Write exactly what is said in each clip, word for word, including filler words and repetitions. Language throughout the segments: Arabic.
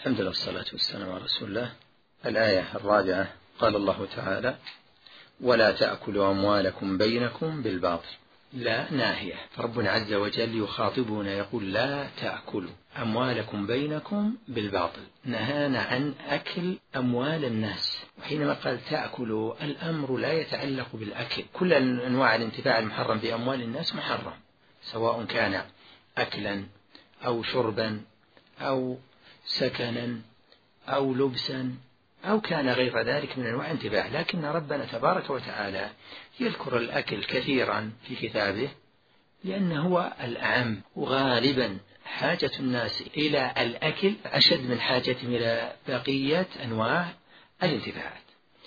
الحمد لله والصلاة والسلام على رسول الله. الآية الرابعة قال الله تعالى: ولا تأكلوا أموالكم بينكم بالباطل. لا ناهية، فربنا عز وجل يخاطبنا يقول: لا تأكلوا أموالكم بينكم بالباطل، نهانا عن أكل أموال الناس. وحينما قال تأكلوا، الأمر لا يتعلق بالأكل، كل أنواع الانتفاع المحرم بأموال الناس محرم، سواء كان أكلا أو شربا أو سكنا أو لبسا أو كان غير ذلك من أنواع الانتفاع. لكن ربنا تبارك وتعالى يذكر الأكل كثيرا في كتابه لأنه هو الأعم، وغالبا حاجة الناس إلى الأكل أشد من حاجتهم إلى بقية أنواع الانتفاعات.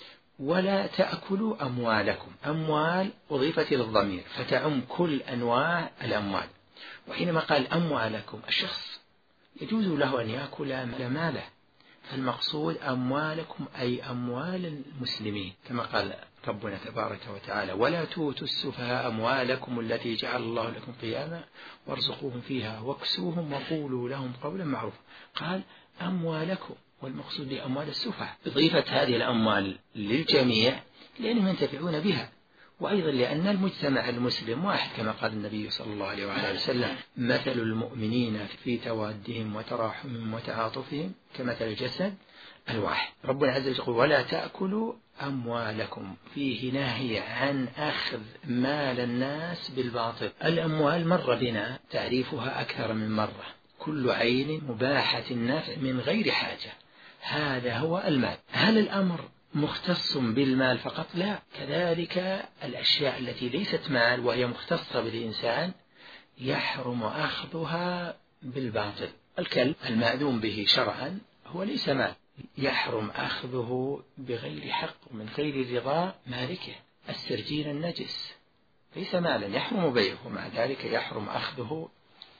ولا تأكلوا أموالكم، أموال أضيفت إلى الضمير فتعم كل أنواع الأموال. وحينما قال أموالكم، الشخص يجوز له أن يأكل ماله، فالمقصود أموالكم أي أموال المسلمين، كما قال ربنا تبارك وتعالى: ولا تؤتوا السفهاء أموالكم التي جعل الله لكم قياما وارزقوهم فيها واكسوهم وقولوا لهم قولا معروفا. قال أموالكم، والمقصود بأموال السفهاء. أضيفت هذه الأموال للجميع لأنهم ينتفعون بها، وأيضا لأن المجتمع المسلم واحد، كما قال النبي صلى الله عليه وآله وسلم: مثل المؤمنين في توادهم وتراحمهم وتعاطفهم كمثل الجسد الواحد. ربنا عز وجل يقول: ولا تأكلوا أموالكم، فيه ناهي عن أخذ مال الناس بالباطل. الأموال مر بنا تعريفها أكثر من مرة، كل عين مباحة النفع من غير حاجة، هذا هو المال. هل الأمر مختص بالمال فقط؟ لا، كذلك الأشياء التي ليست مال وهي مختصة بالإنسان يحرم أخذها بالباطل. الكلب المأذون به شرعا هو ليس مال، يحرم أخذه بغير حق ومن غير رضا مالكه. السرجين النجس ليس مالا يحرم بيعه، ومع ذلك يحرم أخذه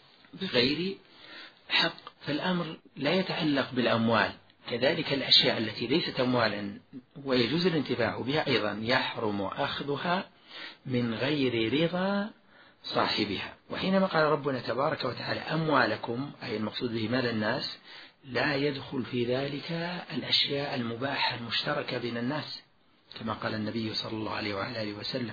بغير حق. فالأمر لا يتعلق بالأموال. كذلك الأشياء التي ليست أموالا ويجوز الانتفاع بها أيضا يحرم أخذها من غير رضا صاحبها. وحينما قال ربنا تبارك وتعالى أموالكم، أي المقصود به مال الناس، لا يدخل في ذلك الأشياء المباحة المشتركة بين الناس، كما قال النبي صلى الله عليه وآله وسلم: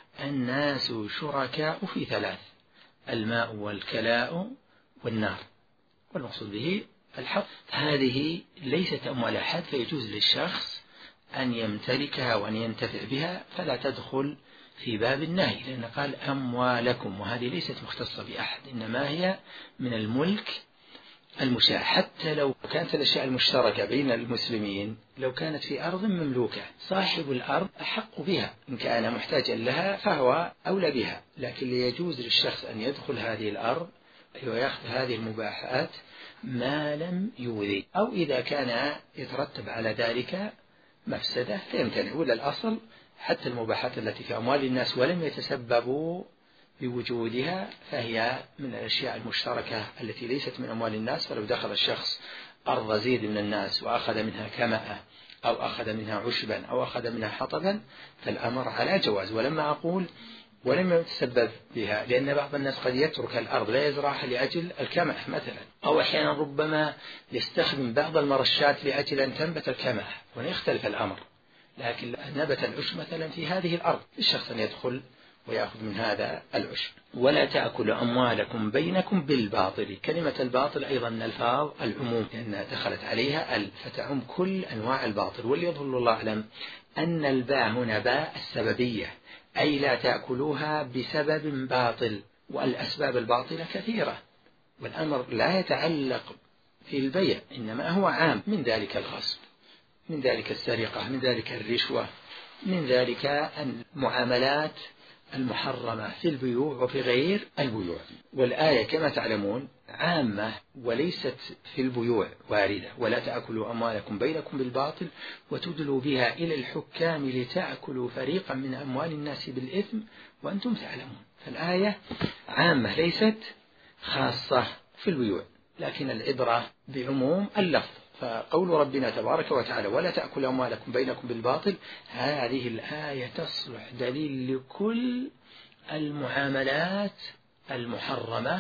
الناس شركاء في ثلاث: الماء والكلاء والنار. والمقصود به الحق. هذه ليست أموال أحد، فيجوز للشخص أن يمتلكها وأن ينتفع بها، فلا تدخل في باب النهي، لأن قال أموالكم، وهذه ليست مختصة بأحد، إنما هي من الملك المشاع. حتى لو كانت الأشياء المشتركة بين المسلمين لو كانت في أرض مملوكة، صاحب الأرض أحق بها، إن كان محتاجا لها فهو أولى بها، لكن ليجوز للشخص أن يدخل هذه الأرض ويأخذ هذه المباحات ما لم يؤذي، أو إذا كان يترتب على ذلك مفسدة فيمتنع. ولا الأصل حتى المباحات التي في أموال الناس ولم يتسببوا بوجودها فهي من الأشياء المشتركة التي ليست من أموال الناس. فلو دخل الشخص أرض زيد من الناس وأخذ منها كمأة أو أخذ منها عشبا أو أخذ منها حطبا فالأمر على جواز. ولما أقول ولم يتسبب بها، لأن بعض الناس قد يترك الأرض لا يزرعها لأجل الكمأة مثلا، أو أحيانا ربما يستخدم بعض المرشات لأجل أن تنبت الكمأة، ويختلف الأمر. لكن نبت العشب مثلا في هذه الأرض، الشخص يدخل ويأخذ من هذا العشب. ولا تأكلوا أموالكم بينكم بالباطل. كلمة الباطل أيضا من ألفاظ العموم، لأنها دخلت عليها ال، فتعم كل أنواع الباطل. واليظهر الله أعلم أن الباء هنا باء السببية، أي لا تأكلوها بسبب باطل، والأسباب الباطلة كثيرة، والأمر لا يتعلق في البيع، إنما هو عام، من ذلك الغصب، من ذلك السرقة، من ذلك الرشوة، من ذلك المعاملات المحرمة في البيوع وفي غير البيوع. والآية كما تعلمون عامة وليست في البيوع واردة: ولا تأكلوا أموالكم بينكم بالباطل وتدلوا بها إلى الحكام لتأكلوا فريقا من أموال الناس بالإثم وأنتم تعلمون. فالآية عامة ليست خاصة في البيوع، لكن العبرة بعموم اللفظ. فقول ربنا تبارك وتعالى ولا تأكلوا أموالكم بينكم بالباطل، هذه الآية تصلح دليل لكل المعاملات المحرمة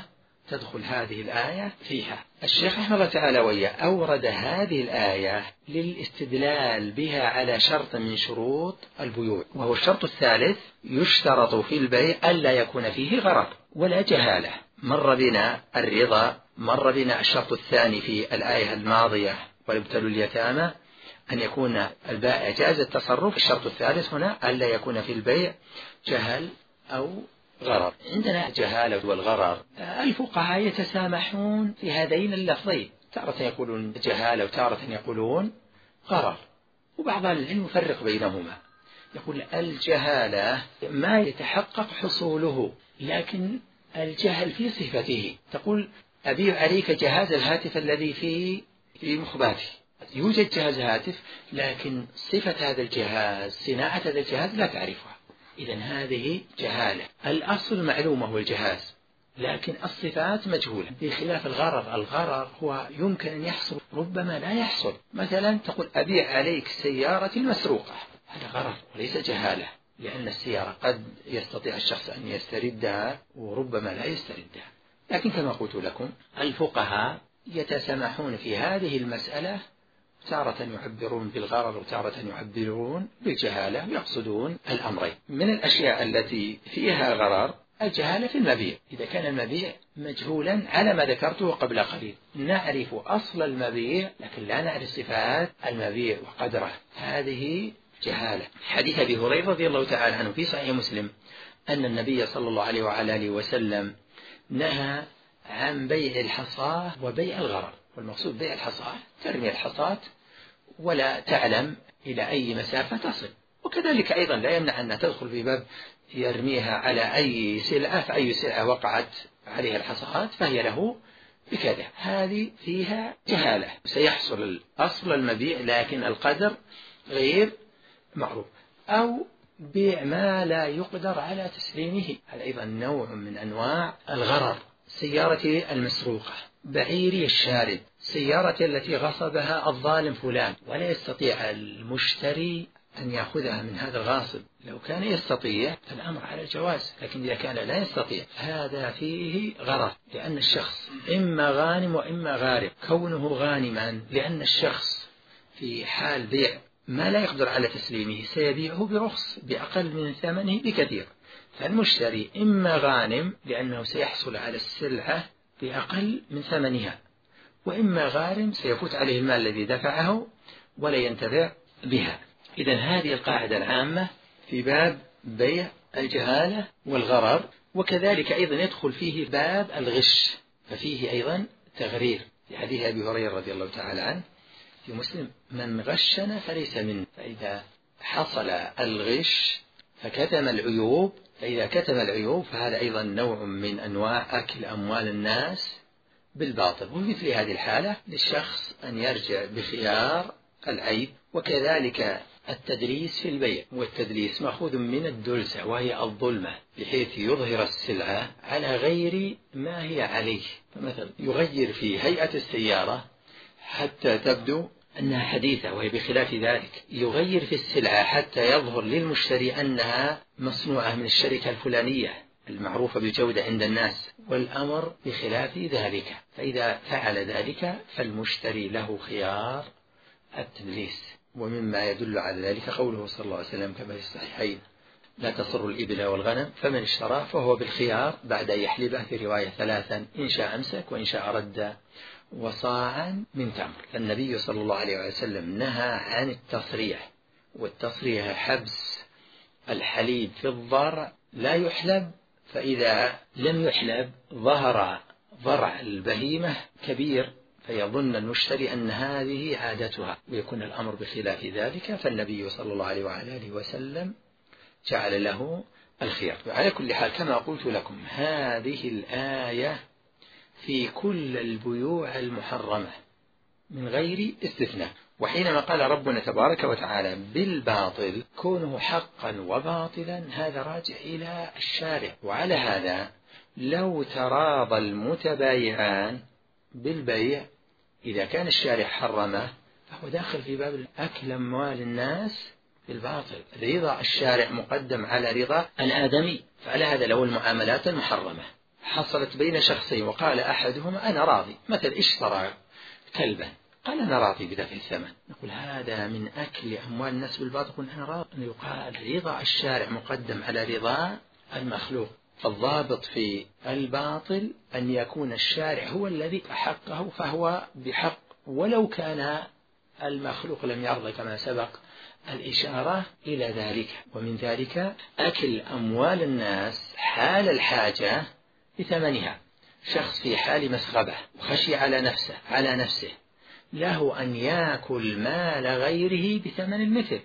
تدخل هذه الآية فيها. الشيخ رحمه الله تعالى وياه أورد هذه الآية للاستدلال بها على شرط من شروط البيوع، وهو الشرط الثالث: يشترط في البيع ألا يكون فيه غرر ولا جهالة. مر بنا الرضا، مر بنا الشرط الثاني في الآية الماضية: ويبتلوا اليتامى، أن يكون البائع جائز التصرف. الشرط الثالث هنا ألا يكون في البيع جهل أو غرر. عندنا جهالة والغرر، الفقهاء يتسامحون في هذين اللفظين، تارة يقولون جهالة وتارة يقولون غرر، وبعض العلم يفرق بينهما، يقول الجهالة ما يتحقق حصوله، لكن الجهل في صفته. تقول أبيع عليك جهاز الهاتف الذي في في مخباتي، يوجد جهاز هاتف لكن صفة هذا الجهاز، صناعة هذا الجهاز لا تعرفها، إذن هذه جهالة. الأصل معلومة هو الجهاز، لكن الصفات مجهولة، بخلاف الغرر. الغرر هو يمكن أن يحصل ربما لا يحصل. مثلا تقول أبيع عليك سيارة مسروقة، هذا غرر وليس جهالة، لأن السيارة قد يستطيع الشخص أن يستردها وربما لا يستردها. لكن كما قلت لكم الفقهاء يتسامحون في هذه المسألة، تارة يعبرون بالغرر وتارة يعبرون بالجهالة، ويقصدون الأمرين. من الأشياء التي فيها غرر الجهالة في المبيع. إذا كان المبيع مجهولا على ما ذكرته قبل قليل، نعرف أصل المبيع لكن لا نعرف صفات المبيع وقدره، هذه جهالة. حديث أبي هريرة رضي الله تعالى عنه في صحيح مسلم أن النبي صلى الله عليه وعلى آله وسلم نهى عن بيع الحصاة وبيع الغرر. والمقصود بيع الحصاة، ترمي الحصاة ولا تعلم إلى أي مسافة تصل، وكذلك أيضا لا يمنع أن تدخل في باب يرميها على أي سلعة، فأي سلعة وقعت عليها الحصاة فهي له بكذا، هذه فيها جهالة. سيحصل الأصل المبيع لكن القدر غير معروف. أو بيع ما لا يقدر على تسليمه، هذا أيضا نوع من أنواع الغرر. سيارتي المسروقة، بعيري الشارد، سيارتي التي غصبها الظالم فلان، ولا يستطيع المشتري أن يأخذها من هذا الغاصب. لو كان يستطيع الأمر على الجواز، لكن إذا كان لا يستطيع هذا فيه غرر، لأن الشخص إما غانم وإما غارم. كونه غانما لأن الشخص في حال بيع ما لا يقدر على تسليمه سيبيعه برخص بأقل من ثمنه بكثير، فالمشتري إما غانم لأنه سيحصل على السلعة بأقل من ثمنها، وإما غارم سيفوت عليه المال الذي دفعه ولا ينتفع بها. إذن هذه القاعدة العامة في باب بيع الجهالة والغرر. وكذلك أيضا يدخل فيه باب الغش، ففيه أيضا تغرير، في حديث أبي هريرة رضي الله تعالى عنه في مسلم: من غشنا فليس منه. فإذا حصل الغش فكتم العيوب، فإذا كتم العيوب فهذا أيضا نوع من أنواع أكل أموال الناس بالباطل. ومثل هذه الحالة للشخص أن يرجع بخيار العيب. وكذلك التدليس في البيع، والتدليس مأخوذ من الدلسة وهي الظلمة، بحيث يظهر السلعة على غير ما هي عليه. فمثلا يغير في هيئة السيارة حتى تبدو أنها حديثة وهي بخلاف ذلك، يغير في السلعة حتى يظهر للمشتري أنها مصنوعة من الشركة الفلانية المعروفة بالجودة عند الناس، والأمر بخلاف ذلك. فإذا فعل ذلك فالمشتري له خيار التدليس. ومما يدل على ذلك قوله صلى الله عليه وسلم كما في الصحيحين: لا تصر الإبل والغنم، فمن اشترى فهو بالخيار بعد أن يحلبه، في رواية ثلاثا إن شاء أمسك وإن شاء رد وصاعا من تمر. فالنبي صلى الله عليه وسلم نهى عن التصريح، والتصريح حبس الحليب في الضرع لا يحلب، فإذا لم يحلب ظهر ضرع البهيمة كبير فيظن المشتري أن هذه عادتها، ويكون الأمر بخلاف ذلك. فالنبي صلى الله عليه وآله وسلم جعل له الخيار. وعلى كل حال كما قلت لكم هذه الآية في كل البيوع المحرمة من غير استثناء. وحينما قال ربنا تبارك وتعالى بالباطل كونه حقا وباطلا، هذا راجع إلى الشارع. وعلى هذا لو تراضى المتبايعان بالبيع إذا كان الشارع حرمه فهو داخل في باب أكل أموال الناس بالباطل. رضا الشارع مقدم على رضا الآدمي، فعلى هذا لو المعاملات المحرمة حصلت بين شخصين وقال أحدهما أنا راضي، مثل اشترى كلبا قال أنا راضي بدفع الثمن، نقول هذا من أكل أموال الناس بالباطل، يقول أنا راضي. يقال رضا الشارع مقدم على رضا المخلوق، فالضابط في الباطل أن يكون الشارع هو الذي حقه فهو بحق ولو كان المخلوق لم يرضى، كما سبق الإشارة إلى ذلك. ومن ذلك أكل أموال الناس حال الحاجة بثمنها، شخص في حال مسغبة وخشي على نفسه على نفسه له أن يأكل مال غيره بثمن المثل،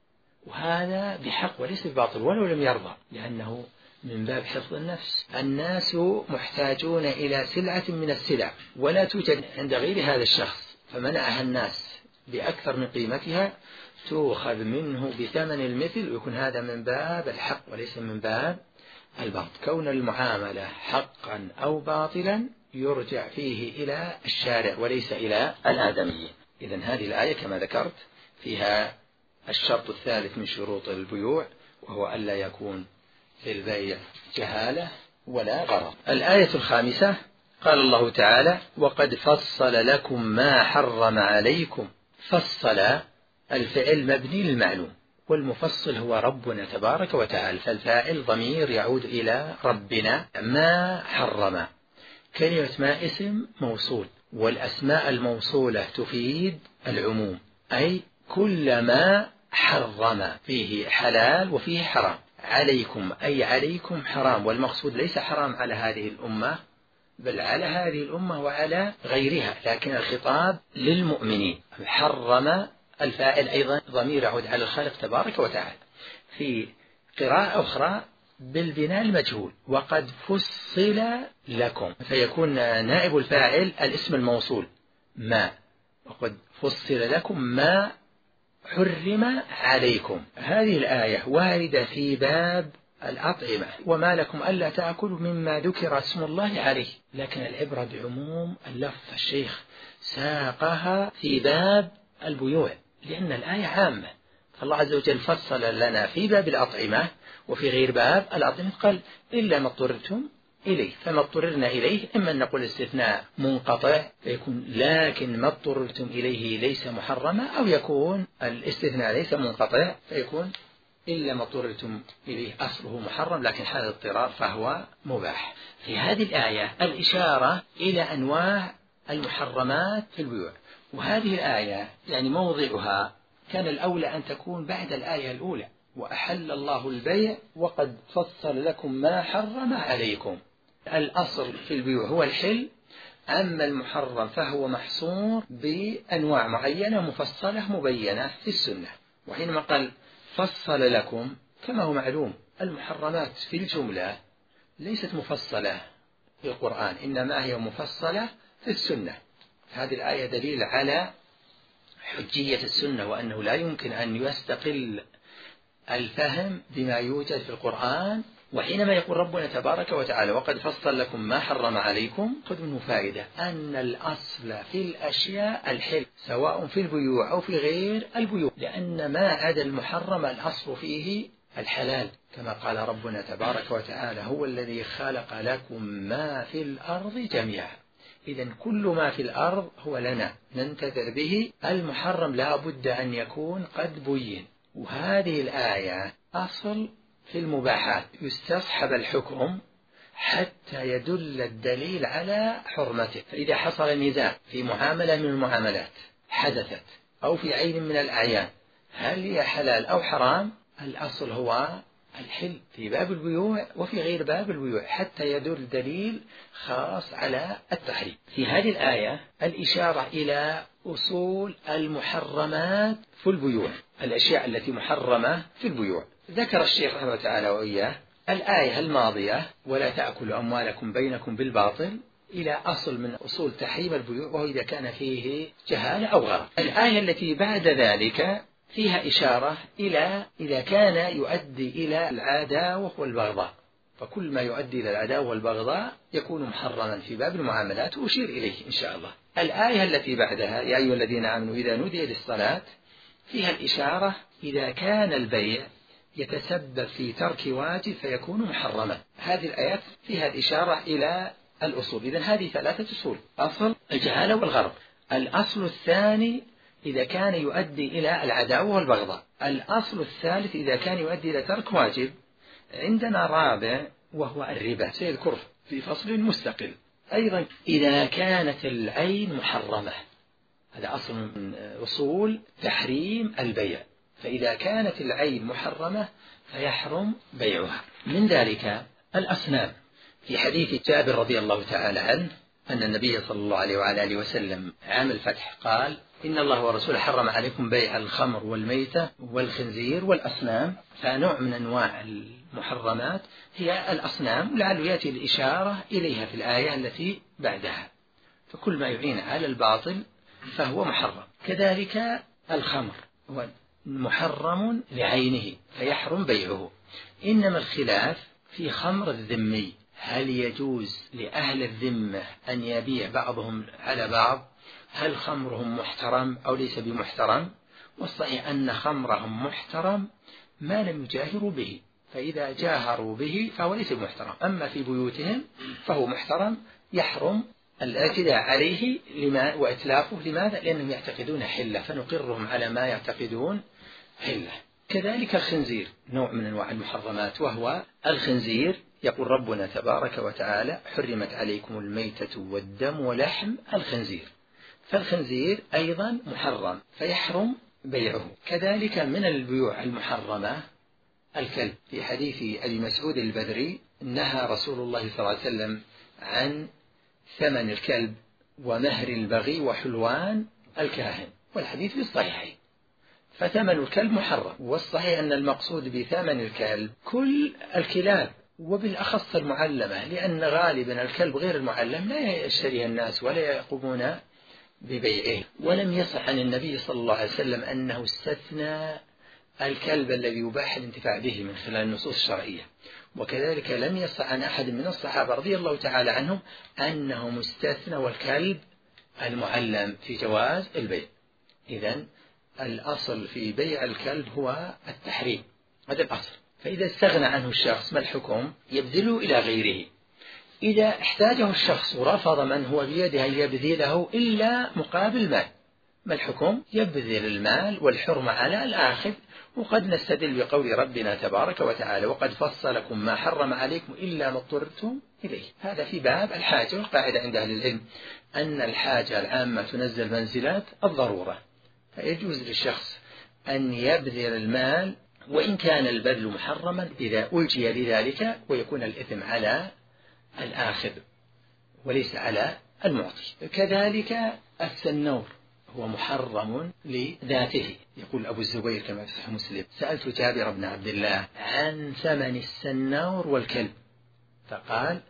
وهذا بحق وليس بباطل ولو لم يرضى، لأنه من باب حفظ النفس. الناس محتاجون إلى سلعة من السلع ولا توجد عند غير هذا الشخص، فمنعها الناس بأكثر من قيمتها تؤخذ منه بثمن المثل، ويكون هذا من باب الحق وليس من باب الباطل. كون المعاملة حقا أو باطلا يرجع فيه إلى الشارع وليس إلى الآدمي. إذن هذه الآية كما ذكرت فيها الشرط الثالث من شروط البيوع، وهو ألا يكون في البيع جهالة ولا غرض. الآية الخامسة قال الله تعالى وقد فصل لكم ما حرم عليكم. فصل الفعل مبني للمعلوم، والمفصل هو ربنا تبارك وتعالى، فالفاعل ضمير يعود إلى ربنا. ما حرم، كلمة ما اسم موصول، والأسماء الموصولة تفيد العموم، أي كل ما حرم فيه حلال وفيه حرام. عليكم أي عليكم حرام، والمقصود ليس حرام على هذه الأمة بل على هذه الأمة وعلى غيرها، لكن الخطاب للمؤمنين. حرم الفاعل أيضا ضمير يعود على الخالق تبارك وتعالى. في قراءة أخرى بالبناء المجهول وقد فصل لكم، فيكون نائب الفاعل الاسم الموصول ما، وقد فصل لكم ما حرم عليكم. هذه الآية واردة في باب الأطعمة، وما لكم ألا تأكلوا مما ذكر اسم الله عليه، لكن العبرة بعموم اللفظ. الشيخ ساقها في باب البيوع لأن الآية عامة، فالله عز وجل فصل لنا في باب الأطعمة وفي غير باب الأطعمة قال إلا ما اضطررتم إليه، فما اضطررنا إليه إما أن نقول استثناء منقطع فيكون لكن ما اضطررتم إليه ليس محرما، أو يكون الاستثناء ليس منقطع فيكون إلا ما اضطررتم إليه أصله محرم لكن حال الاضطرار فهو مباح. في هذه الآية الإشارة إلى أنواع المحرمات في البيوع، وهذه الآية يعني موضعها كان الأولى أن تكون بعد الآية الأولى وأحل الله البيع وقد فصل لكم ما حرم عليكم. الأصل في البيوع هو الحل، أما المحرم فهو محصور بأنواع معينة مفصلة مبينة في السنة. وحينما قال فصل لكم كما هو معلوم المحرمات في الجملة ليست مفصلة في القرآن، إنما هي مفصلة في السنة. هذه الآية دليل على حجية السنة، وأنه لا يمكن أن يستقل الفهم بما يوجد في القرآن. وحينما يقول ربنا تبارك وتعالى وقد فصل لكم ما حرم عليكم، خذ منه فائدة أن الأصل في الأشياء الحل سواء في البيوع أو في غير البيوع، لأن ما عدا المحرم الأصل فيه الحلال، كما قال ربنا تبارك وتعالى هو الذي خلق لكم ما في الأرض جميعا. إذن كل ما في الأرض هو لنا ننتفع به، المحرم لا بد أن يكون قد بين. وهذه الآية أصل في المباحات، يستصحب الحكم حتى يدل الدليل على حرمته. فإذا حصل نزاع في معاملة من المعاملات حدثت أو في عين من الأعيان هل هي حلال أو حرام، الأصل هو الحل في باب البيوع وفي غير باب البيوع حتى يدل دليل خاص على التحريم. في هذه الآية الإشارة إلى أصول المحرمات في البيوع، الأشياء التي محرمة في البيوع. ذكر الشيخ رحمه الله تعالى وإياه الآية الماضية ولا تأكلوا أموالكم بينكم بالباطل إلى أصل من أصول تحريم البيوع، وهو إذا كان فيه جهالة أو غرض. الآية التي بعد ذلك فيها إشارة إلى إذا كان يؤدي إلى العداوة والبغضاء، فكل ما يؤدي إلى العداوة والبغضاء يكون محرما في باب المعاملات، وأشير إليه إن شاء الله. الآية التي بعدها يا أيها الذين آمنوا إذا نودي للصلاة، فيها الإشارة إذا كان البيع يتسبب في ترك واجب فيكون محرما. هذه الآيات فيها الإشارة إلى الأصول. إذن هذه ثلاثة أصول: أصل الجهالة والغرض، الأصل الثاني إذا كان يؤدي إلى العداوة والبغضاء، الأصل الثالث إذا كان يؤدي إلى ترك واجب. عندنا رابع وهو الربا، سيذكره في فصل مستقل. أيضا إذا كانت العين محرمة، هذا أصل من أصول تحريم البيع، فإذا كانت العين محرمة فيحرم بيعها. من ذلك الأصنام، في حديث جابر رضي الله تعالى عنه أن النبي صلى الله عليه وعلى آله وسلم عام الفتح قال: إن الله ورسوله حرم عليكم بيع الخمر والميتة والخنزير والأصنام. فنوع من أنواع المحرمات هي الأصنام، ولعل يأتي الإشارة إليها في الآية التي بعدها. فكل ما يعين على الباطل فهو محرم. كذلك الخمر هو محرم لعينه فيحرم بيعه. إنما الخلاف في خمر الذمي، هل يجوز لأهل الذمة أن يبيع بعضهم على بعض؟ هل خمرهم محترم أو ليس بمحترم؟ والصحيح أن خمرهم محترم ما لم يجاهروا به، فإذا جاهروا به فهو ليس محترم. أما في بيوتهم فهو محترم، يحرم الاعتداء عليه لما وإتلافه. لماذا؟ لأنهم يعتقدون حلة، فنقرهم على ما يعتقدون حلة. كذلك الخنزير نوع من أنواع المحرمات، وهو الخنزير يقول ربنا تبارك وتعالى: حرمت عليكم الميتة والدم ولحم الخنزير. فالخنزير أيضا محرم فيحرم بيعه. كذلك من البيوع المحرمة الكلب، في حديث أبي مسعود البدري نهى رسول الله صلى الله عليه وسلم عن ثمن الكلب ومهر البغي وحلوان الكاهن، والحديث في الصحيحين. فثمن الكلب محرم، والصحيح أن المقصود بثمن الكلب كل الكلاب وبالأخص المعلمة، لأن غالبا الكلب غير المعلم لا يشتريها الناس ولا يقومون ببيعه. ولم يصح عن النبي صلى الله عليه وسلم أنه استثنى الكلب الذي يباح الانتفاع به من خلال النصوص الشرعية، وكذلك لم يصح عن أحد من الصحابة رضي الله تعالى عنهم أنهم استثنوا الكلب المعلم في جواز البيع. إذن الأصل في بيع الكلب هو التحريم، هذا الأصل. فإذا استغنى عنه الشخص ما الحكم؟ يبذله إلى غيره. إذا احتاجه الشخص ورفض من هو بيده أن يبذله إلا مقابل مال، ما الحكم؟ يبذل المال والحرمة على الآخذ. وقد نستدل بقول ربنا تبارك وتعالى: وقد فصلكم ما حرم عليكم إلا ما اضطررتم إليه. هذا في باب الحاجة، والقاعدة عند أهل العلم أن الحاجة العامة تنزل منزلات الضرورة، فيجوز للشخص أن يبذل المال وإن كان البذل محرما إذا ألجي لذلك، ويكون الإثم على الآخذ وليس على المعطي. كذلك السنور هو محرم لذاته. يقول أبو الزبير كما في صحيح مسلم: سألت جابر بن عبد الله عن ثمن السنور والكلب، فقال: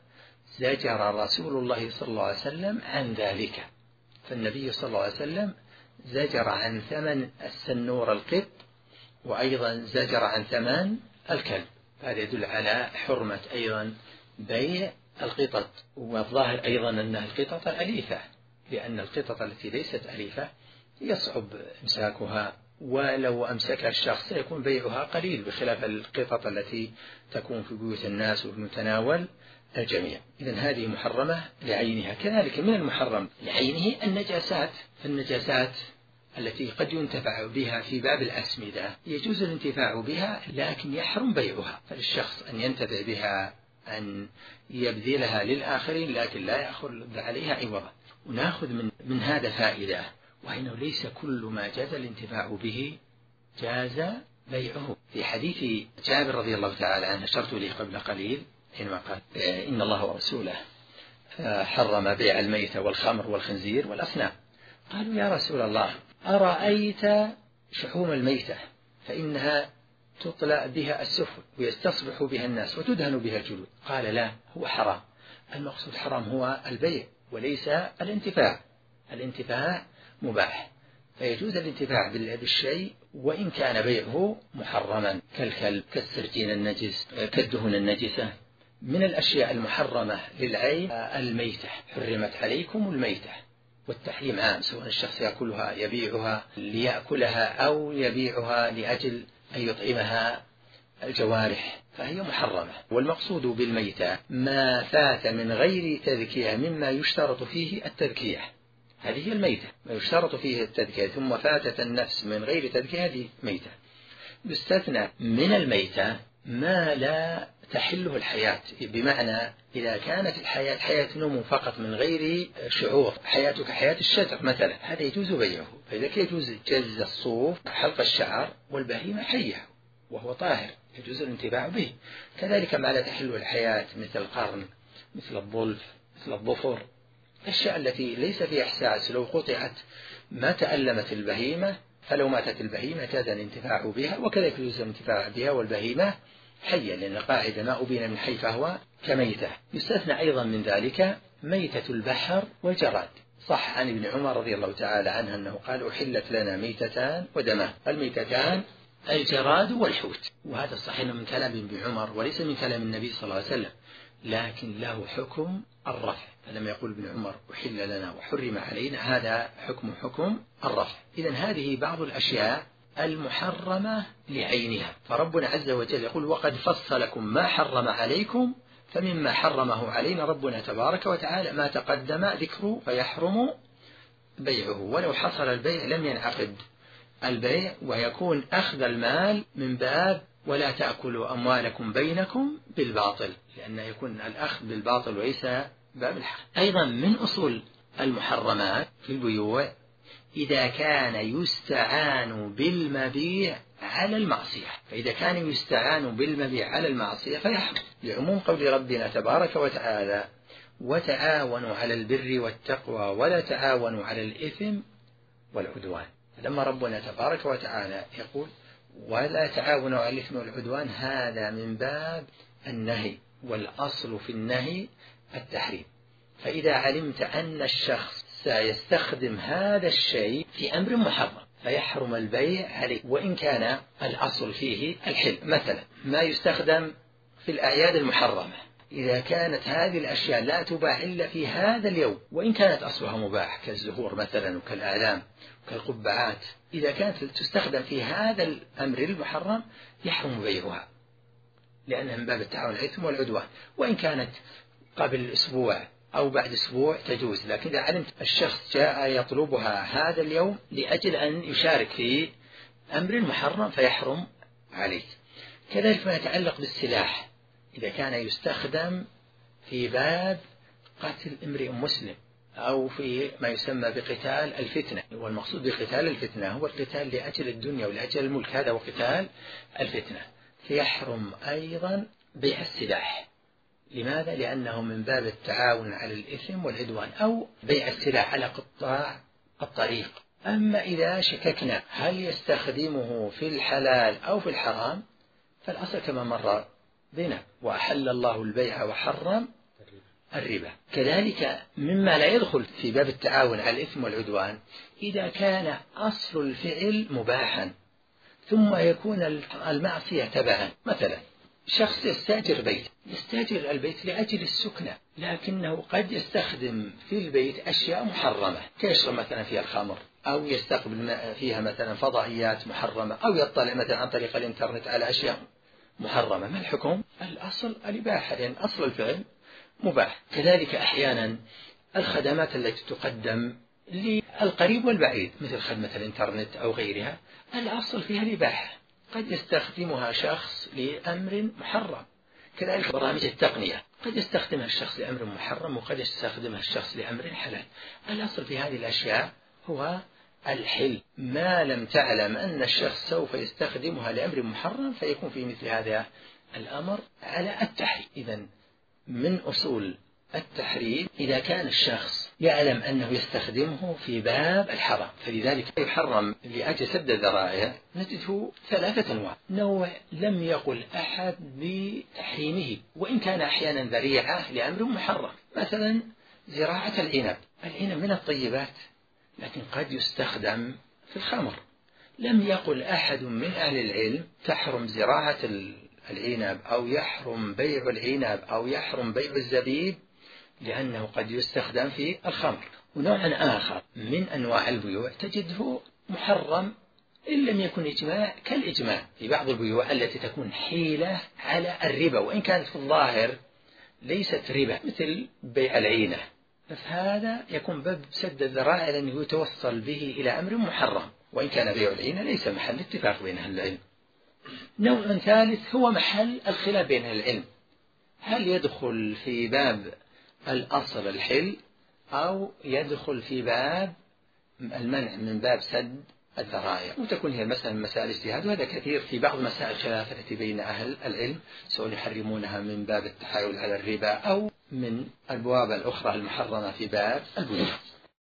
زجر رسول الله صلى الله عليه وسلم عن ذلك. فالنبي صلى الله عليه وسلم زجر عن ثمن السنور القط، وأيضا زجر عن ثمن الكلب. هذا يدل على حرمة أيضا بيع القطط. والظاهر أيضا أن القطط أليفة، لأن القطط التي ليست أليفة يصعب إمساكها، ولو أمسكها الشخص سيكون بيعها قليل، بخلاف القطط التي تكون في بيوت الناس وفي متناول الجميع. إذن هذه محرمة لعينها. كذلك من المحرم لعينه النجاسات. فالنجاسات التي قد ينتفع بها في باب الأسمدة يجوز الانتفاع بها، لكن يحرم بيعها. فللشخص أن ينتفع بها، أن يبذلها للآخرين، لكن لا يأخذ عليها عوضا. ونأخذ من, من هذا فائدة، وإنه ليس كل ما جاز الانتفاع به جاز بيعه. في حديث جابر رضي الله تعالى عنه أشرت إليه قبل قليل حينما قال: إن الله ورسوله حرم بيع الميتة والخمر والخنزير والأصنام. قالوا: يا رسول الله، أرأيت شحوم الميتة فإنها تطلع بها السفن ويستصبح بها الناس وتدهن بها الجلود. قال: لا، هو حرام. المقصود حرام هو البيع وليس الانتفاع. الانتفاع مباح، فيجوز الانتفاع بالشيء وإن كان بيعه محرما، كالكلب، كالسرجين النجس، كالدهن النجسة. من الأشياء المحرمة للعين الميتة، حرمت عليكم الميتة، والتحريم عام، سواء الشخص يأكلها يبيعها ليأكلها أو يبيعها لأجل أن يطعمها الجوارح فهي محرمة. والمقصود بالميتة ما فات من غير تذكية مما يشترط فيه التذكية، هذه هي الميتة، ما يشترط فيه التذكية ثم فاتت النفس من غير تذكية هذه ميتة. يستثنى من الميتة ما لا تحله الحياة، بمعنى إذا كانت الحياة حياة نمو فقط من غير شعور، حياتك حياة الشجر مثلا، هذا يجوز بيعه. فإذا يجوز جز الصوف حلق الشعر والبهيمة حية وهو طاهر يجوز الانتفاع به. كذلك ما لا تحله الحياة مثل القرن مثل الظلف مثل الظفر، الأشياء التي ليس فيها إحساس لو قطعت ما تألمت البهيمة، فلو ماتت البهيمة كاد الانتفاع بها، وكذلك يجوز الانتفاع بها والبهيمة حية، لأن قاعدة ما أبين من حي فهو كميتة. يستثنى أيضا من ذلك ميتة البحر والجراد. صح عن ابن عمر رضي الله تعالى عنه أنه قال أحلت لنا ميتتان ودمان، الميتتان الجراد والحوت، وهذا الصحيح من كلام ابن عمر وليس من كلام النبي صلى الله عليه وسلم، لكن له حكم الرفع، فلما يقول ابن عمر أحل لنا وحرم علينا هذا حكم حكم الرفع. إذن هذه بعض الأشياء المحرمة لعينها، فربنا عز وجل يقول وقد فصلكم ما حرم عليكم، فمما حرمه علينا ربنا تبارك وتعالى ما تقدم ذكره فيحرم بيعه، ولو حصل البيع لم ينعقد البيع، ويكون أخذ المال من باب ولا تأكلوا أموالكم بينكم بالباطل، لأن يكون الأخذ بالباطل وليس باب الحق. أيضا من أصول المحرمات في البيوع إذا كان يستعان بالمبيع على المعصية، فإذا كان يستعان بالمبيع على المعصية فيحرم، لعموم قول ربنا تبارك وتعالى وتعاونوا على البر والتقوى ولا تعاونوا على الإثم والعدوان. لما ربنا تبارك وتعالى يقول ولا تعاونوا على الإثم والعدوان، هذا من باب النهي، والأصل في النهي التحريم. فإذا علمت أن الشخص سيستخدم هذا الشيء في أمر محرم فيحرم البيع عليه، وإن كان الأصل فيه الحل. مثلا ما يستخدم في الأعياد المحرمة، إذا كانت هذه الأشياء لا تباع إلا في هذا اليوم وإن كانت أصلها مباح كالزهور مثلا وكالأعلام كالقبعات، إذا كانت تستخدم في هذا الأمر المحرم يحرم بيعها، لأنها من باب التعاون على الإثم والعدوان. وإن كانت قبل أسبوع أو بعد أسبوع تجوز، لكن إذا علمت الشخص جاء يطلبها هذا اليوم لأجل أن يشارك في أمر محرم فيحرم عليه. كذلك ما يتعلق بالسلاح، إذا كان يستخدم في باب قتل امرئ مسلم أو في ما يسمى بقتال الفتنة، والمقصود بقتال الفتنة هو القتال لأجل الدنيا ولأجل الملك، هذا هو قتال الفتنة، فيحرم أيضا بيع السلاح. لماذا؟ لأنه من باب التعاون على الإثم والعدوان، أو بيع السلاح على قطاع الطريق. أما إذا شككنا هل يستخدمه في الحلال أو في الحرام فالأصل كما مر بنا وأحل الله البيع وحرم الربا. كذلك مما لا يدخل في باب التعاون على الإثم والعدوان إذا كان أصل الفعل مباحا ثم يكون المعصية تبعا. مثلا شخص يستأجر بيت، يستأجر البيت لأجل السكنة، لكنه قد يستخدم في البيت أشياء محرمة كيشرب مثلا فيها الخمر، أو يستقبل فيها مثلا فضائيات محرمة، أو يطلع مثلا عن طريق الإنترنت على أشياء محرمة. ما الحكم؟ الأصل الإباحة، لأن أصل الفعل مباح. كذلك أحيانا الخدمات التي تقدم للقريب والبعيد مثل خدمة الإنترنت أو غيرها، الأصل فيها الإباحة، قد يستخدمها شخص لأمر محرم. كذلك برامج التقنية قد يستخدمها الشخص لأمر محرم وقد يستخدمها الشخص لأمر حلال. الأصل في هذه الأشياء هو الحل، ما لم تعلم أن الشخص سوف يستخدمها لأمر محرم فيكون في مثل هذا الأمر على التحريم. إذن من أصول التحريم إذا كان الشخص يعلم أنه يستخدمه في باب الحرام، فلذلك يحرم لأجل سد الذرائع. نجده ثلاثة أنواع: نوع لم يقل أحد بتحريمه وإن كان أحيانا ذريعة لأمر محرم، مثلا زراعة العنب. العنب من الطيبات لكن قد يستخدم في الخمر. لم يقل أحد من أهل العلم تحرم زراعة العنب أو يحرم بيع العنب أو يحرم بيع الزبيب لأنه قد يستخدم في الخمر. ونوع آخر من أنواع البيوع تجده محرم إن لم يكن إجماع كالإجماع في بعض البيوع التي تكون حيلة على الربا، وإن كانت في الظاهر ليست ربا، مثل بيع العينة، فهذا يكون باب سد الذرائع لأنه يتوصل به إلى أمر محرم، وإن كان بيع العينة ليس محل اتفاق بين أهل العلم. نوع ثالث هو محل الخلاف بين أهل العلم، هل يدخل في باب الأصل الحل أو يدخل في باب المنع من باب سد الذرائع، وتكون هي المسألة من مسائل الاجتهاد، وهذا كثير في بعض مسائل الخلاف التي بين أهل العلم، سواء يحرمونها من باب التحايل على الربا أو من الأبواب الأخرى المحرمة في باب البيوع.